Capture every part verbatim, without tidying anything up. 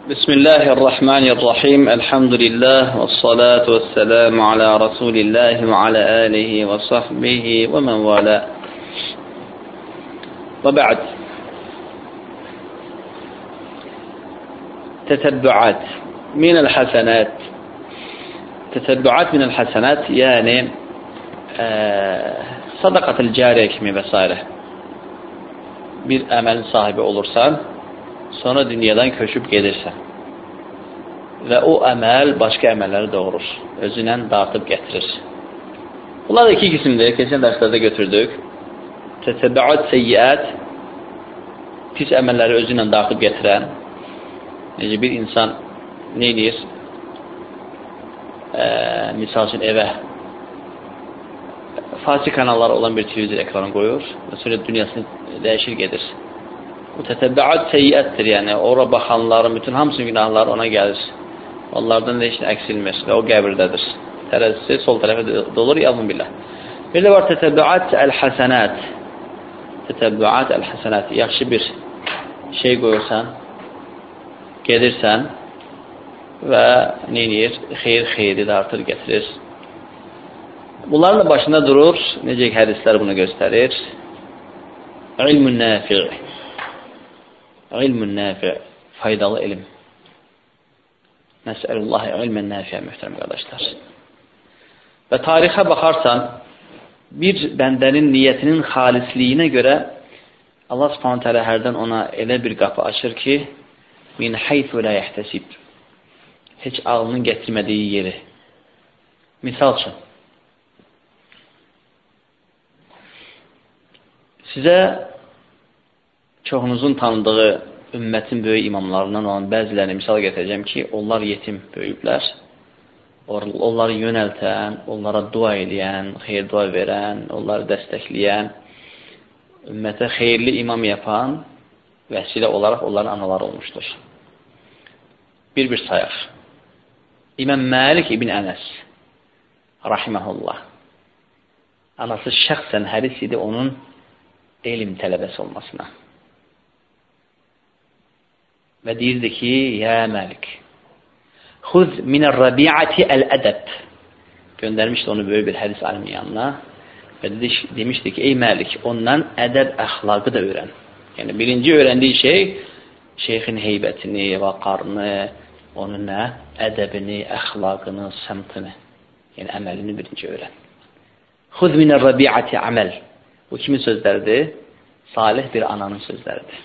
بسم الله الرحمن الرحيم الحمد لله والصلاة والسلام على رسول الله وعلى آله وصحبه ومن والاه وبعد تتبعات من الحسنات تتبعات من الحسنات yani e, sadaqatul cariye kimi vesaire bir əməlin sahibi olursan, sonra dünyadan köçüb gedirsən və o əməl başqa əməlləri doğurur, özünə dartıb gətirir. Bunlar da iki qismdir, keçən dərslərdə götürdük. Tətəbəət seyyiət, pis əməlləri özünə dartıb gətirən, necə bir insan nə edir? E, misal üçün evə fasi kanallar olan bir televizor ekranı qoyur və sonra dünyasını dəyişir gedir. Bu tətəbəət seyyiətdir, yəni ora baxanların bütün hamısının günahları ona gəlir. Onlardan da heç nə əksilmir və o qəbirdədir. Tərəzisi sol tərəfə dolur, yalnız billah. Bir də var tətəbəət əl-həsənət. Tətəbəət əl-həsənət. Yaxşı bir şey qoyursan, gedirsən və neyir? Xeyir xeyri də artır, gətirir. Bunların da başında durur, necə ki hədislər bunu göstərir. İlmün nafi'. İlmün nafi'. Faydalı ilim. Nəsəlullahi ilmən nafi'ə mühtərəm qardaşlar. Və tarixə baxarsan, bir bəndənin niyyətinin xalisliyinə görə Allah Subhanahu taala hərdən ona elə bir qapı açır ki, min haythu la yahtasib. Heç ağlının gətirmədiyi yeri. Misal üçün, sizə çoxunuzun tanıdığı ümmətin böyük imamlarından olan bəzilərini misal gətirəcəm ki, onlar yetim böyüklər. Onları yönəltən, onlara dua edən, xeyir dua verən, onları dəstəkləyən, ümmətə xeyirli imam yapan vəsilə olaraq onların anaları olmuşdur. Bir-bir sayaq. İmam Malik ibn Ənəs rahiməhullah. Anası şəxsən həris idi onun elm tələbəsi olmasına. Və deyirdi ki, ya Məlik, xuz minər-rabi'ati əl-ədəb. Göndərmişdi onu böyük bir hədis alimin yanına və demişdi ki, ey Məlik, ondan ədəb əxlaqı da öyrən. Yəni, birinci öyrəndiyi şey, şeyxin heybətini, vaqarını, onun nə? Ədəbini, əxlaqını, səmtini, yəni əməlini birinci öyrən. Xuz minər-rabi'ati əməl. Bu kimin sözləridir? Salih bir ananın sözləridir.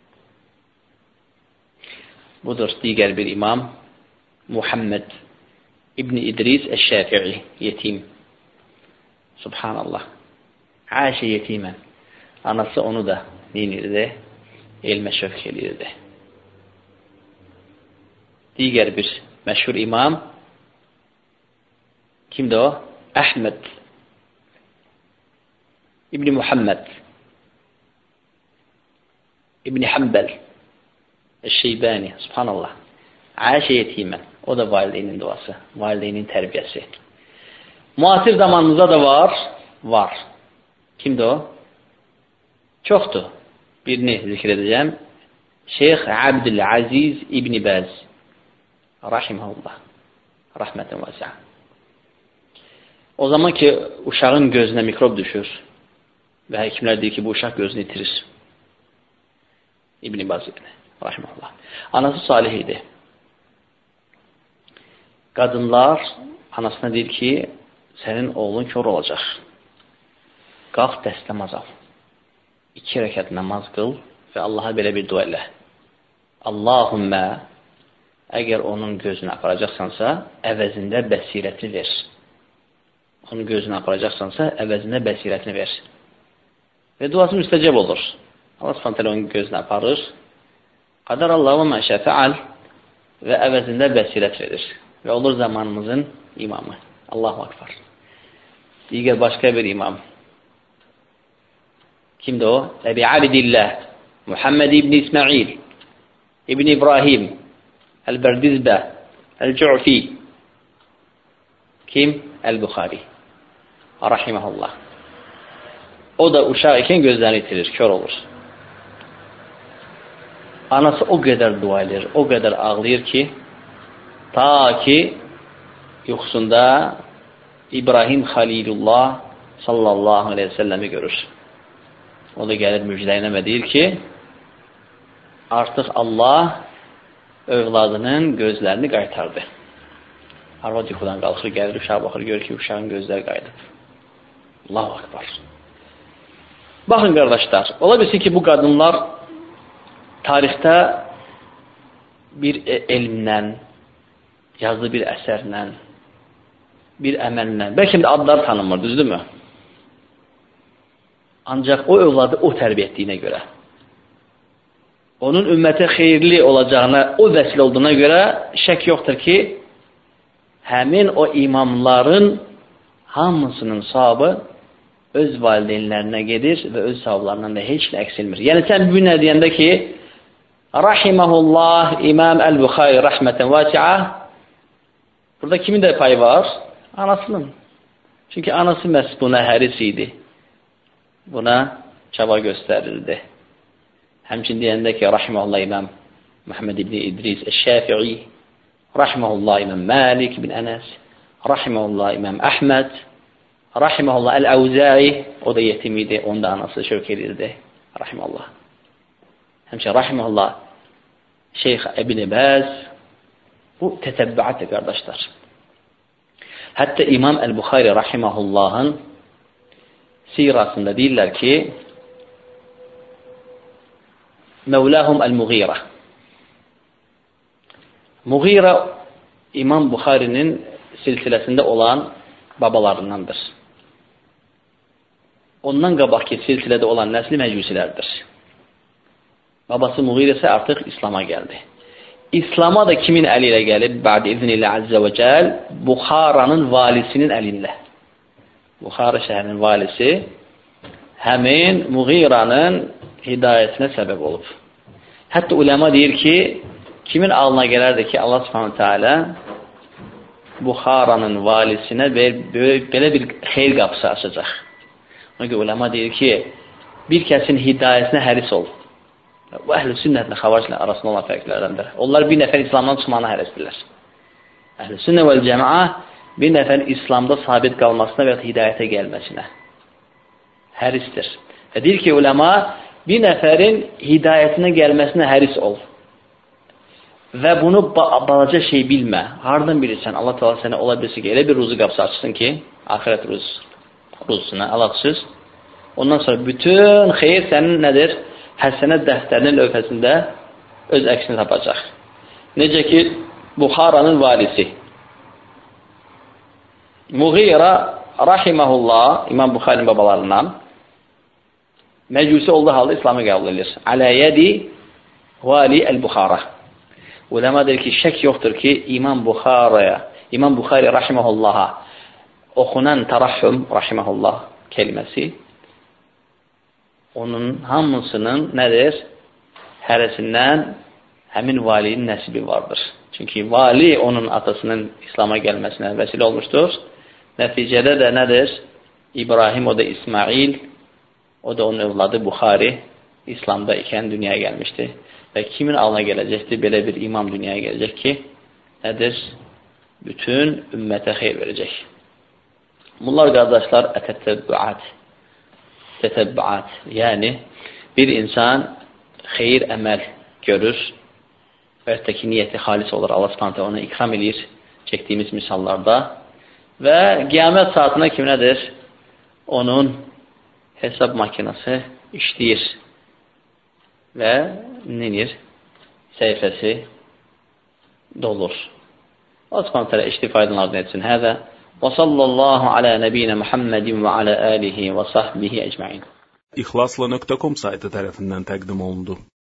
Budur digər bir imam Muhammed İbn İdris Əş-Şəfi'i, yetim. Subhanallah. Əşə yetimən. Anası onu da neyinirdi? Elmə şövk eləyirdi. Digər bir məşhur imam kimdir o? Əhməd İbn Muhammed İbn Hanbel Əş-Şeybani, subhanallah. Əşə yetimən. O da valideynin duası, valideynin tərbiyəsi. Müasir zamanımızda da var, var. Kimdir o? Çoxdur. Birini zikr edəcəm. Şeyx Abdülaziz İbn Baz rahiməhullah. Rahmətən vəsiə. O zaman ki, uşağın gözünə mikrob düşür və həkimlər deyir ki, bu uşaq gözünü itirir. İbn Baz ibn rahiməhullah. Anası salih idi. Qadınlar anasına deyir ki, sənin oğlun kör olacaq. Qalx dəst namaz al. İki rəkat namaz qıl və Allaha belə bir dua elə. Allahümmə, əgər onun gözünü aparacaqsansa, əvəzində bəsirətini ver. Onun gözünü aparacaqsansa, əvəzində bəsirətini ver. Və duası müstəcəb olur. Allah Subhanahu taala onun gözünü aparır. Qadar Allahu mə şə fəal və əvəzində bəsirət verir. Və olur zamanımızın imamı. Allahu akbar. Digər başqa bir imam. Kimdir o? Əbi Abdillah Muhammed ibn İsmail ibn İbrahim Əl-Bərdizbə Əl-Cu'fi. Kim? Əl-Buxari rahiməhullah. O da uşaq ikən gözlərini itirir, kör olur. anası o qədər dua edir, o qədər ağlayır ki, ta ki yuxusunda İbrahim Xalilullah sallallahu aleyhi ve selləmi görür. O da gəlir müjdəyinə və deyir ki, artıq Allah övladının gözlərini qaytardı. Arvad yuxudan qalxır, gəlir, uşağa baxır, görür ki, uşağın gözləri qayıdıb. Allahu akbar. Baxın qardaşlar, ola bilsin ki, bu qadınlar tarixdə bir elmlə, yazdığı bir əsərlə, bir əməllə, bəlkə də adlar tanınmır, düzdürmü? Ancaq o övladı o tərbiyə etdiyinə görə, onun ümmətə xeyirli olacağına, o vəsilə olduğuna görə şək yoxdur ki, həmin o imamların hamısının savabı öz valideynlərinə gedir və öz savablarından da heç nə əksilmir. Yəni, sən bir nə deyəndə ki, Rahiməhullah İmam Əl-Buxari rəhmətən vəsi'ə, burada kimin də payı var? Anasının. Çünki anası məhz buna həris idi. Buna çaba göstərirdi. Həmçin deyəndə ki, Rahiməhullah İmam Muhammed ibn İdris Əş-Şafi'i, Rahiməhullah İmam Malik ibn Ənəs, Rahiməhullah İmam Əhməd, Rahiməhullah Əl-Əvzə'i, o da yetim idi, onu da anası şövk edirdi. Rahiməhullah. Həmçin Rahiməhullah Şeyx İbn Bəz, bu tətəbbəatdir, qardaşlar. Hətta İmam Əl-Buxari Rahiməhullahın sirasında deyirlər ki, Mevlahum Əl-Muğira. Muğira İmam Buxarinin silsiləsində olan babalarındandır. Ondan qabaqki silsilədə olan nəsli məcusilərdir. Babası Muğira isə artıq İslama gəldi. İslama da kimin əli ilə gəlib? Bə'd iznillah Əzzə və Cəl, Buxaranın valisinin əlində. Buxara şəhərinin valisi həmin Muğiranın hidayətinə səbəb olub. Hətta uləma deyir ki, kimin alına gələrdi ki, Allah Subhanahu Teala Buxaranın valisinə belə bir xeyr qapısı açacaq. Ona görə uləma deyir ki, bir kəsin hidayəsinə həris ol. Bu əhl-i sünnətlə xavariclə arasında olan fərqlərdəndir. Onlar bir nəfər İslamdan çıxmağına hərisdirlər. Əhl-i sünnə vəl cəmaə bir nəfər İslamda sabit qalmasına və hidayətə gəlməsinə hərisdir. Və deyir ki, uləma, bir nəfərin hidayətinə gəlməsinə həris ol. Və bunu balaca şey bilmə. Hardan bilirsən? Allah Teala sənə ola bilsin ki, elə bir ruzu qapısı açsın ki, axirət ruz, ruzusuna alatsız. Ondan sonra bütün xeyir sənin nədir? Həsənət dəftərinin lövhəsində öz əksini tapacaq. Necə ki, Buxaranın valisi Muğira Rahiməhullah, İmam Buxarinin babalarından məcusi olduğu halda İslamı qəbul edilir. Alə yədi vali əl-Buxara. Uləma deyir ki, şək yoxdur ki, İmam Buxaraya, İmam Buxari Rahiməhullaha oxunan tərahhüm Rahiməhullah keliməsi onun hamısının nədir? Hərəsindən həmin valinin nəsibi vardır. Çünki vali onun atasının İslama gəlməsinə vəsilə olmuşdur. Nəticədə də nədir? İbrahim, o da İsmail, o da onun övladı Buxari İslamda ikən dünyaya gəlmişdi. Və kimin alına gələcəkdir? Belə bir imam dünyaya gələcək ki, nədir? Bütün ümmətə xeyr verəcək. Bunlar, qardaşlar, ətəttəbbuat. Tətəbbuat. Yəni, bir insan xeyir əməl görür və ətəki niyyəti xalis olur. Allah Subhanahu ona ikram edir çəkdiyimiz misallarda və qiyamət saatına kim nədir? Onun hesab makinası işləyir və nenir? Səhifəsi dolur. Allah Subhanahu təala işli faydalarını etsin. Həzə və sallallahu alə nəbiyyina Muhammedin və alə alihi və sahbihi ecmaîn. İxlasla nöqtə com saytı tərəfindən təqdim olundu.